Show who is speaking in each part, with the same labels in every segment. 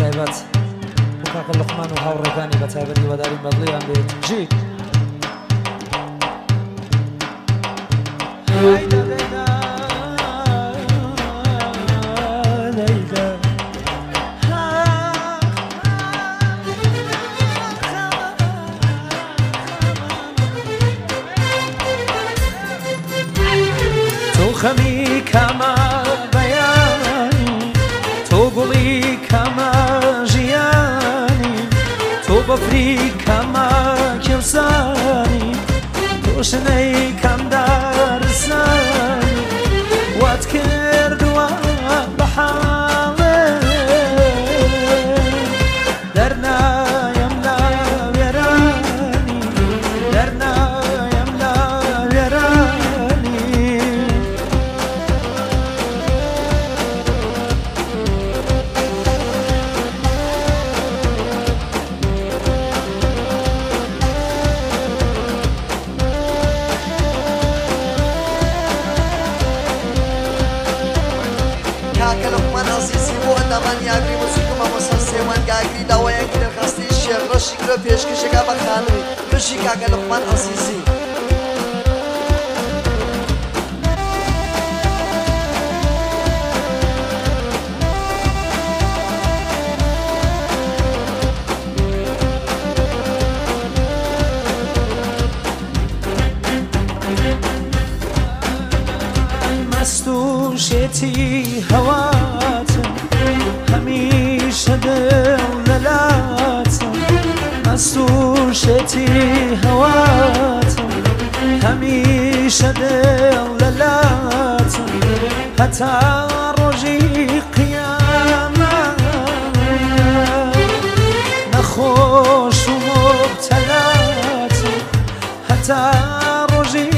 Speaker 1: تایبەت بۆ کاکە لوقمان و هاوڕێکانی بە تایبەتی وەداری بەدڵیان بێت جی
Speaker 2: تو خەمی کەمە بەیانی تۆ گوڵی کەمە ژیانی تۆ بەفری کەمە کێوسانی تۆ شنەی کەم دارسانی وات کردووە بە حاڵێ دەرنایم لە وێرانی دەرنایم لە وێرانی
Speaker 3: کاکە لوقمان عەزیزی بۆ ئەندامانی ئاگری موسیقی مامۆستا سێوەنگ ئاگری داوایەکی دەرخاستی شێر ڕەشی گرە پێشکەشێکا بە خانووی بشی کاکە لوقمان عەزیزی
Speaker 2: مەستوشێتی هەواتم هەمیشە دڵ لەلاتم مەستوشێتی هەواتم هەمیشە دڵ لەلاتم هەتا ڕۆژی قیامەت نەخۆش و مبتەلاتم هەتا ڕۆژی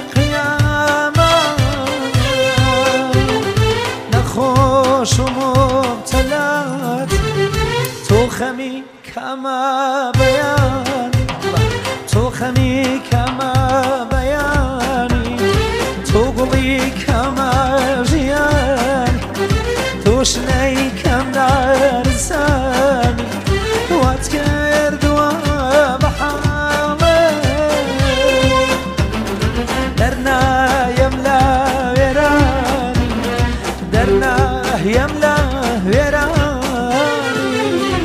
Speaker 2: خوش و مبتلات تو خەمی کەمە بەیانی تو خەمی کەمە بەیانی تو گوڵی کەمە ژیانی تو شنەی کەم دارسانی وات کردووە بە حاڵێ دەرنایم لە وێرانی دەرنایم لە وێرانی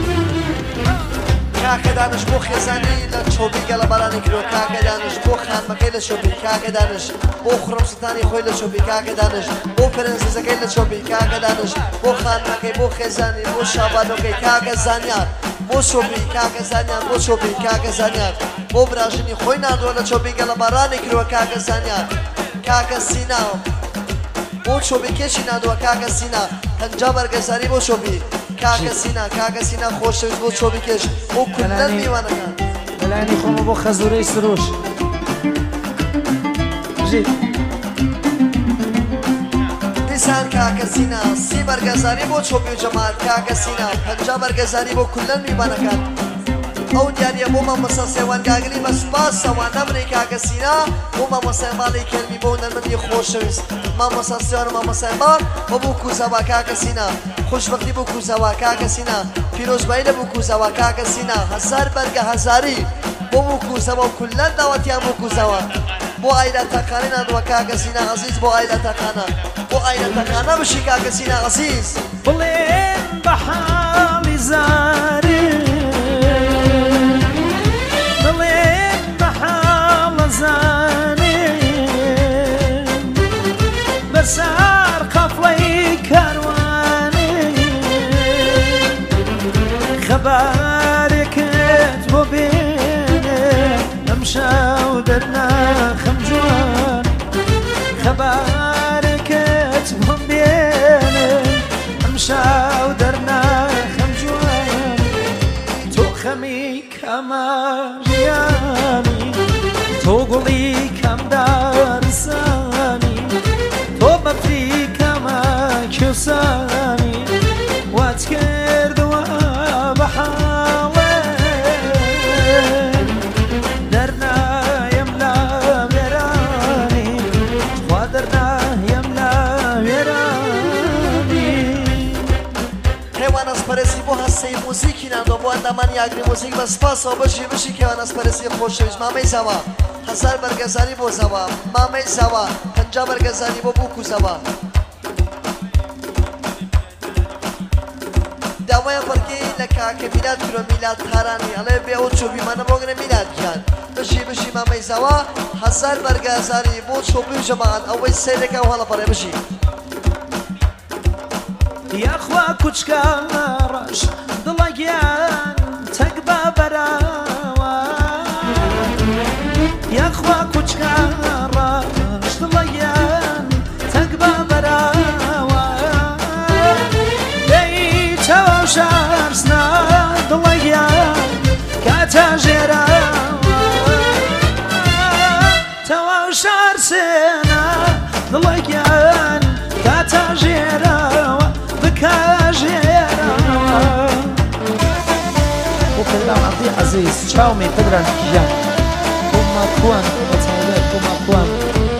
Speaker 3: کاکە دانش بۆ خێزانی لە چۆبی گەلە بەرانی کرۆ کاکە دانش بۆ خانمەکەی لە چۆبی کاکە دانش بۆ خوڕمستانی خۆی لە چۆبی کاکە دانش بۆ پرنسزەکەی لە چۆبی کاکە دانش بۆ خانمەکەی بۆ خێزانی بۆ شابانۆکەی کاکە زانیار بۆ چۆبی کاکە زانیار بۆ چۆبی کاکە زانیار بۆ براژنی خۆی نادووە لە چۆبی گەلە بەرانی کرۆ کاکە زانیار کاکە سینا بۆ چۆبیکێکی نادووە کاکە سینا هەنجا بەرگەزاری بۆ چۆبی کاکە سینا خۆشەویست بۆ چۆبیکێش بۆ کولەن میوانەکان
Speaker 1: بەلایانی خۆمە بۆ خەزوورەی سروش ژی
Speaker 3: دیسان کاکە سینا سی بەرگەزاری بۆ چۆبی و جەماعەت کاکە سینا هەنجا بەرگەزاری بۆ کولەن میوانەکان ئەو دیارە بۆ مامۆستا سێوەنگاگری بە سوپاسەوە نەمری کاکە سینا بۆ مامۆستای ماڵی کەلمی بۆ نەرمەندی خۆشەویست مامۆستا سێوەن و مامۆستای ماڵ بۆ بوو کوزەوە کاکە سینا خوشبەختی بۆ کوزەوە کاکە سینا پیرۆزبایی لە بوو کوزەوە کاکە سینا هەزار بەرگە هەزاری بۆ بوو کوزەوە و کولەن داوەتیان بۆ کوزەوە بۆ ئایلەتەکانی نادووە کاکە سینا عەزیز بۆ ئایلەتەکانە بۆ ئایلەتەکانە بشی کاکە سینا عەزیز
Speaker 2: بڵێن بە حاڵی زاری بڵێن بە حاڵە زانی بەسەر قەفڵەی کاروانی خەبارێکت بۆ بێنێ ئەمشەو دەرناخەم جوان خەبارێکت بۆ بێنێ ئەمشەو دەرناخەم جوان تۆ خەمی کەمە ژیانی تۆ گوڵی کەم دارسانی تۆ بەفری کەمە کێوسانی وات کردووە بە حاڵێ دەرنایم لە وێرانی خوا دەرنایم لە وێرانی
Speaker 3: هێوان ئەسپەرسی بۆ هەسەی موزیکی نردو بو اندامانی اگری موزیک بس پاس و بشی که من از پرسی خوشویش مامی زوا 1000 برگزاری بو زوا مامی زوا 50 برگزاری بو بوکو زوا داوای پرکی لکا که میلاد کرو میلاد تارانی علی بیا و چوبی من بگره میلاد جان بشی مامی زوا 1000 برگزاری بو چوبی جماعت اوی سیده که حالا پره بشی
Speaker 2: يا اخوا كوچكارش دلقيان تقبى براوا يا اخوا كوچكارش دلقيان تقبى براوا بيتوا شارسنا دلقيان كاتاجرا توا شارسنا دلقيان كاتاجرا
Speaker 1: وكلام عبدي عزيز شاومي قدران جان كوما كوان وتعالى كوما كوان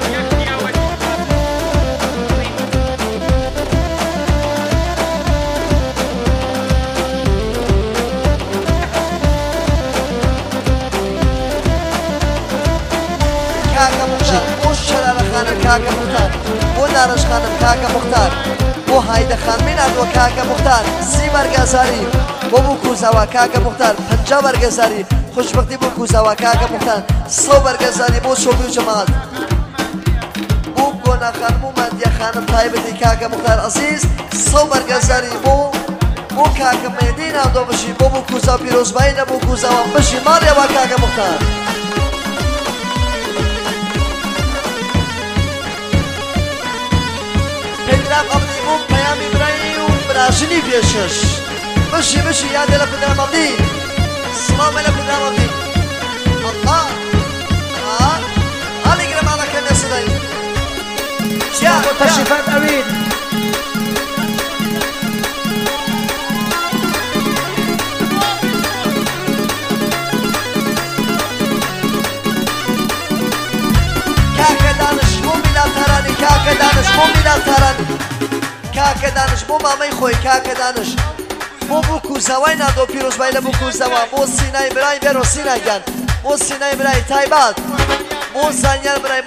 Speaker 3: كاكا مختار بو شلال خانم كاكا مختار بو نارش خانم كاكا مختار بو هایده خان می‌ناد و کاکا مختار 30 برگزاری بو کوزاوا کاکا مختار 50 برگزاری خوشبختی بو کوزاوا کاکا مختار 100 برگزاری بو شوبی جماعت بو گونا خانم مدیا خانم طیبتی کاکا مختار عزیز 100 برگزاری بو کاکا مدینا دو بشی بو کوزا پیروز باید بو کوزاوا بشی مالیا و کاکا مختار پدرام عبدی بو پیامی برای و براشنی بیشش بشی یاد ل پدرام عبدی سلام ل پدرام عبدی الله حالی گرم على کنه صدای
Speaker 1: تشریفات اوید
Speaker 3: کاکا دانش بو مامی خوی کاکا دانش بو کوزاوای نادو پیروز بایل بو کوزاوا بو سینای برای برو سینای جان بو سینای برای تایبات بو زانیار برای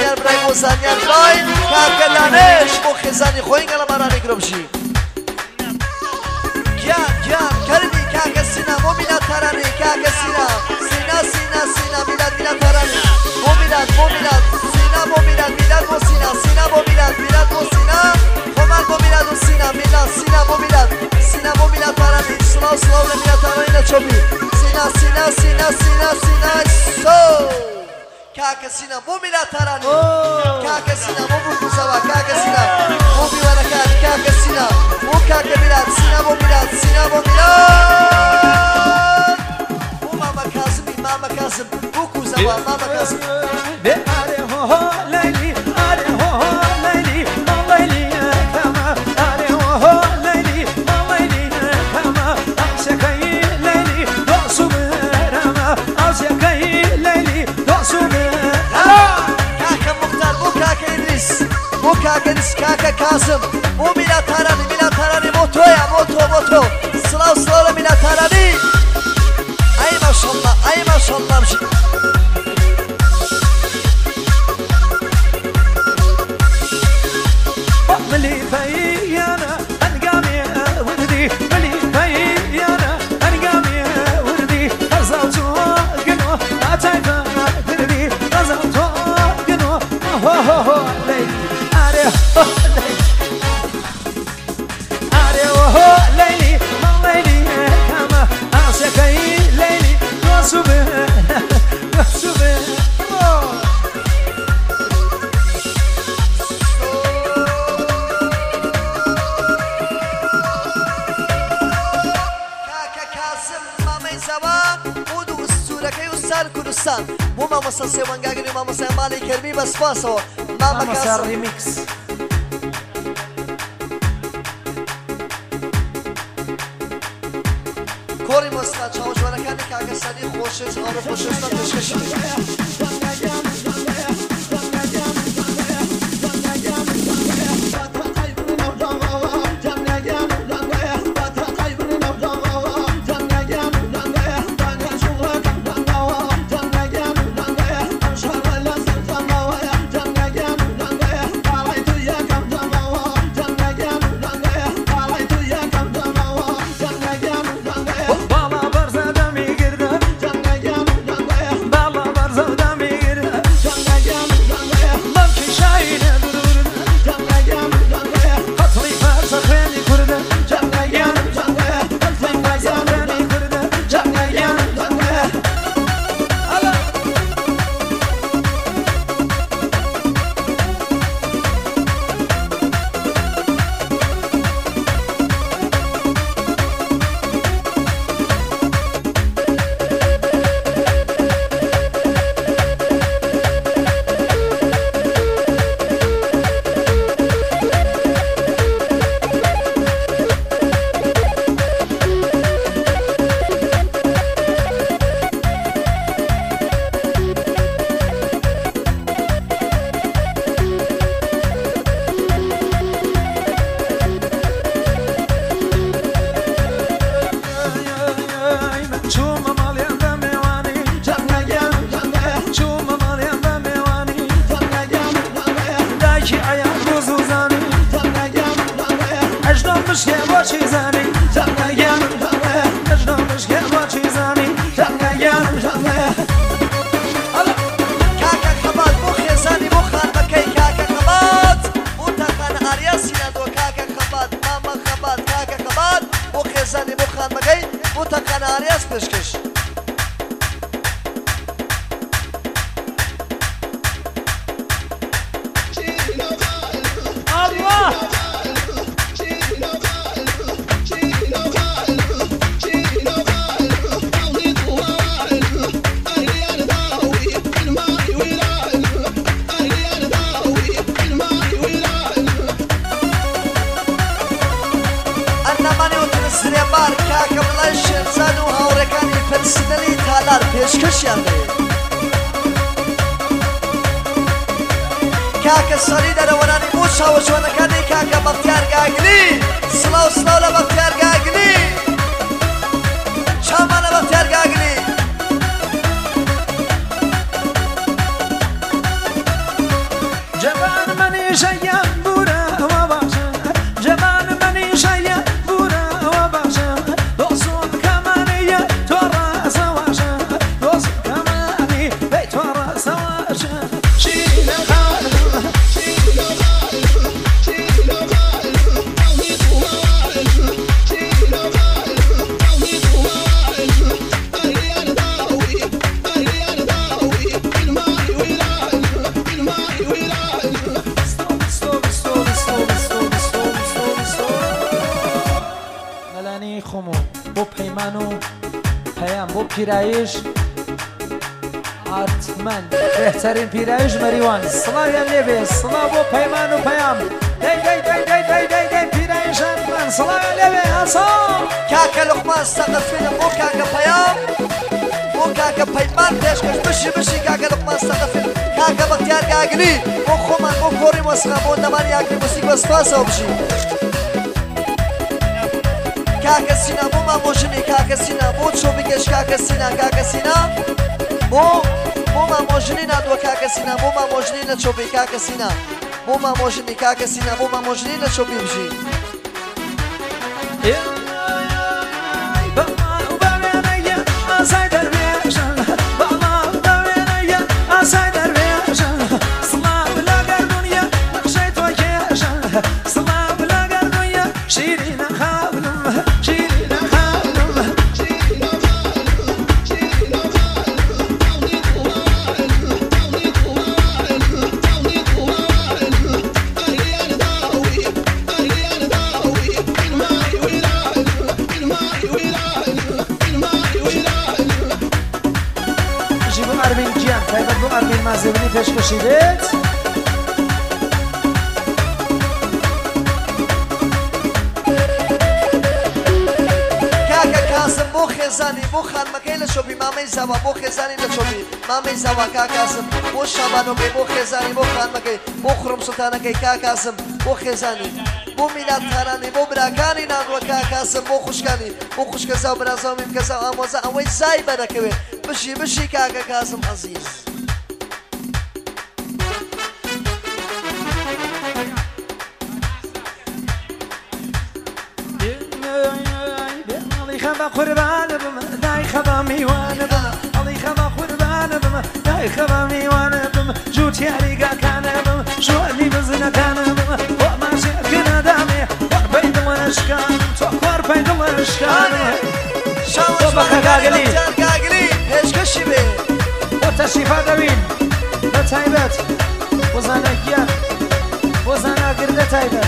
Speaker 3: کاکا دانش بو خزانی خوی گلا مرانی گرمشی گیان کردی کاکا سینا بو میلاد ترانی کاکا سینا میلاد ترانی بو میلاد سینا بو میلاد بو سینا بو سینا خمال بو میلاد و سینا بو میلاد ترانی سلاو میلاد ترانی نچوبی سینا سو کاکا سینا بو میلاد ترانی کاکا سینا بو کوزاوا کاکا سینا بو بیوارکان کاکا سینا بو کاکا میلاد سینا بو میلاد بو ماما کاسم بو کوزاوا ماما کاسم کاکا کاسم بو میلاد ترانی موتو سلاو میلاد ترانی ای ماشالله بشی
Speaker 2: ملي فيانا انقامي وردي ملي فيانا انقامي وردي غزلتو قنو اتايفا وردي غزلتو قنو هو ليلي ليلي ما ليلي كما عاشقي ليلي وصبه
Speaker 3: کردستان بو ماما ساسه وانگاگری ماما سای مالی کرمی بس پاسو ماما
Speaker 1: سای ریمیکس
Speaker 3: کوری مستا چاوش ورکانی که اگه سنی خوشش آب خوشش نتشکشی بۆ تا قەناریاس پێشکەش کاکە بڵای شێرزاد و هاوڕێکانی پەرسنەلی تالار پێشکەشیان دەوێت کاکە سەری دەرەوەرانی بۆ چاوەچۆنەکانی کاکە بەختیار گاگلی سڵاو سڵاو لە بەختیار گاگلی چامان لە بەختیار گاگلی
Speaker 2: جوان منیشەیە بورەوە باشە جوان منیشەیە بورەوە باشە دۆزم کەمانەیە تۆ ڕازەواشە دۆزم کەمانی بەی تۆ ڕازەواشە شیرینە خانم بۆ پەیمان و پەیام بۆ پیرایش حتمەن بهترین پیرایش مەریوان سڵاویان لێبێ سڵاو بۆ پەیمان و پەیام دەی پیرایشان سڵاویان لێبێ ئاسا
Speaker 3: کاکە لوقمان سەقەفێنە بۆ کاکە پەیام بۆ کاکە پەیمان پێشکەش بشی کاکە لوقمان سەقەفێن کاکە بەختیار گاگلی بۆ خۆمان بۆ کۆڕی مۆسیقا بۆ نەمان یاگری موسیق بە سپاسەوە بژین کاکە سینا بۆ مامۆژنی کاکە سینا بۆ چۆ بکەش کاکە سینا کاکە سینا بۆ مامۆژنی نادووە کاکە سینا بۆ مامۆژنی نەچۆبی کاکە سینا بۆ مامۆژنی کاکە سینا بۆ مامۆژنی نەچۆبی بژین
Speaker 2: مازێبنی پێشکەشی دێت
Speaker 3: کاکە کاسم بۆ خێزانی بۆ خانمەکەی لە چۆبی مامەی زاوا بۆ خێزانی لە چۆبی مامەی زاوا کاکاسم بۆ شابانۆکەی بۆ خێزانی بۆ خانمەکەی بۆ خوڕم سوتانەکەی کاکاسم بۆ خێزانی بۆ میلادخانانی بۆ براکانی نادووە کاکاسم بۆ خوشکانی بۆ خوشکەزا و برازا و میمکەزا و ئامۆزا ئەوەی زای بەرەکەوێت بشی کاکە کاسم عەزیز
Speaker 2: قربان بم دای خبا میوان بم علی خبا قربان بم دای خبا میوان بم جوت یاری کان بم شولی بزن کان بم و ما شکن دامی و بید منشکان تو کار بید منشکان
Speaker 3: شاوش
Speaker 2: بخاگلی
Speaker 3: پێشکەشی بێ
Speaker 2: و تشریفا دوین بتایبت وزانکیا وزانگرد تایبت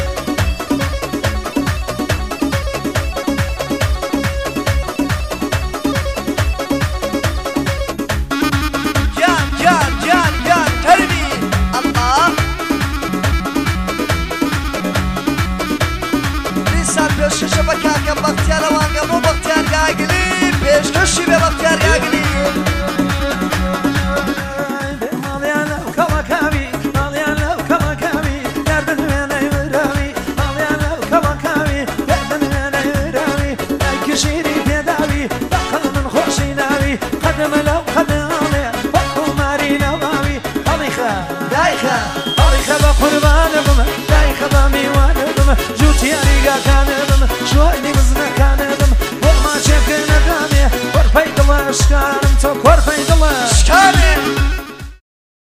Speaker 3: شبە کاکە بەختیارە وانگە بۆ بەختیار گاگلی پێشکەشی بێ بەختیار گاگلی
Speaker 2: ماڵیان لەو کەڵەکاوی ماڵیان لەو کەڵەکاوی دەردن وێنەی وراوی ماڵیان لەو کەڵەکاوی دەردن وێنەی وراوی دایکی شیری پێداوی بەقڵ من خۆشی ناوی قەدەمە لەو قەدەڵێ بەقوماری نەڵاوی هەڵیخە
Speaker 3: دایخە
Speaker 2: هەڵیخە بە قوربانە بمە دایخە بە میوانە بمە جووتی یاریگاکانە